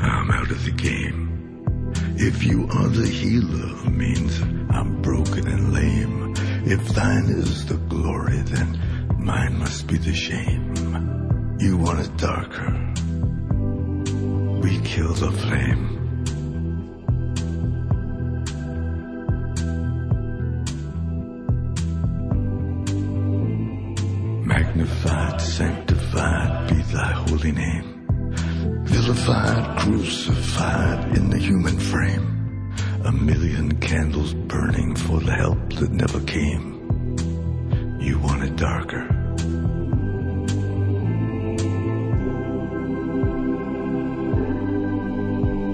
I'm out of the game. If you are the healer, means I'm broken and lame. If thine is the glory, then mine must be the shame. You want it darker, we kill the flame. Magnified, sanctified be thy holy name. Vilified, crucified in the human frame. A million candles burning for the help that never came.